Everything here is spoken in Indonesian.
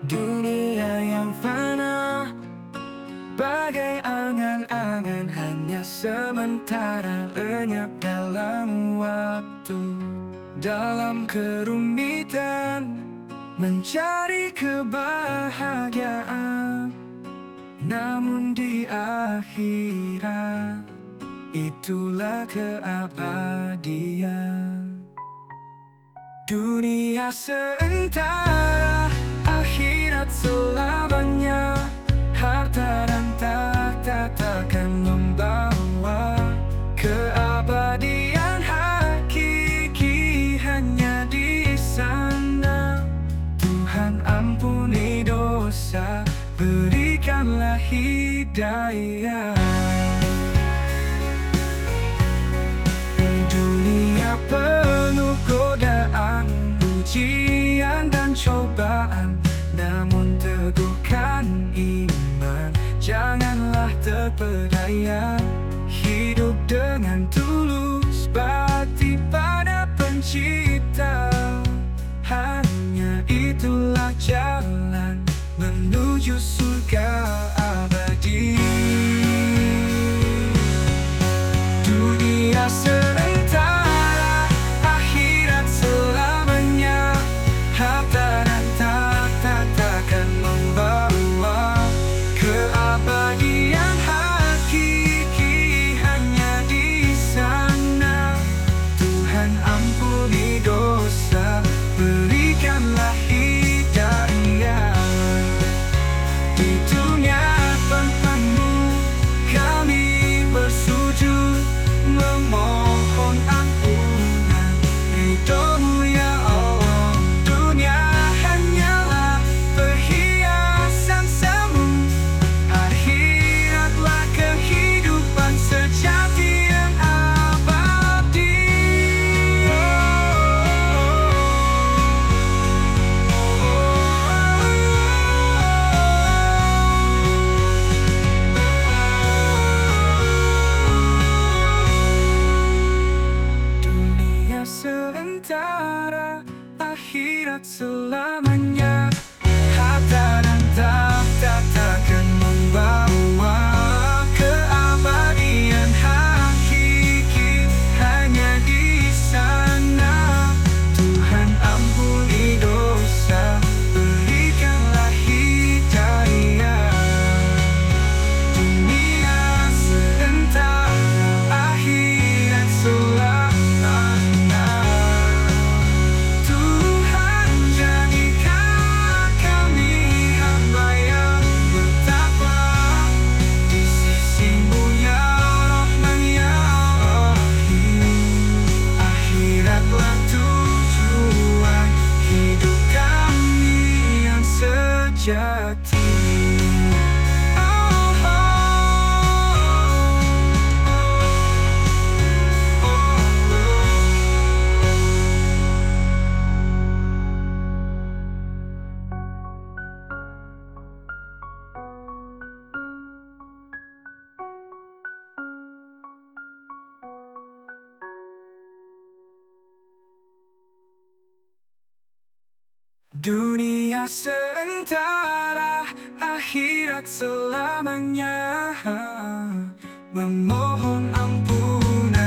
Dunia yang fana, bagai angan-angan hanya sementara, lenyap dalam waktu. Dalam kerumitan mencari kebahagiaan, namun di akhirat itulah keabadian. Dunia sementara, akhirat selamanya. Harta dan tahta takkan membawa keabadian hakiki, hanya di sana. Tuhan ampuni dosa, berikanlah hidayah. Dunia penuh godaan, ujian dan cobaan, namun teguhkan iman, janganlah terpedaya. Hidup dengan tulus, bakti pada pencipta, hanya itulah jalan menuju surga abadi. Dunia sementara, akhirat selamanya. Harta dan tahta takkan membawa keabadian hakiki, hanya di sana. Tuhan ampuni dosa, berikanlah hidayah. Di dunia tanpamu kami bersujud, memohon ampunan ridho-Mu ya Allah. Dunia hanyalah perhiasan semu, akhiratlah kehidupan sejati yang abadi. Dunia sementara, akhirat selamanya. Harta dan tahta takkan membawa keabadian hakiki, hanya di sana. Tuhan ampuni dosa, berikanlah hidayah. Dunia sementara, akhirat selamanya. Tuhan jadikan kami hamba yang bertakwa di sisi-Mu ya Rahman ya Rahim. Akhiratlah tujuan hidup kami yang sejati. Dunia sementara, akhirat selamanya. Memohon ampunan